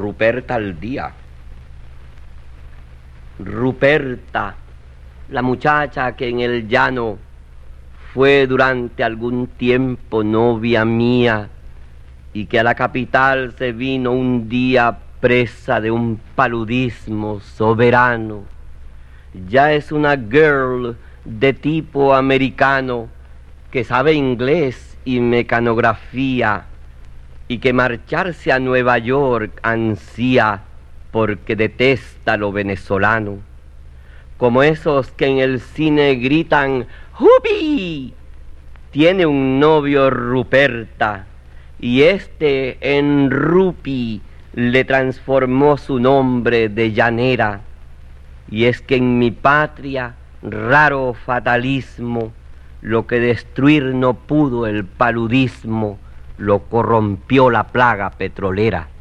Ruperta al día. Ruperta, la muchacha que en el llano fue durante algún tiempo novia mía y que a la capital se vino un día presa de un paludismo soberano. Ya es una girl de tipo americano que sabe inglés y mecanografía y que marcharse a Nueva York ansía porque detesta lo venezolano. Como esos que en el cine gritan ¡Jupi! Tiene un novio Ruperta y este en Rupi le transformó su nombre de llanera. Y es que en mi patria, raro fatalismo, lo que destruir no pudo el paludismo, lo corrompió la plaga petrolera.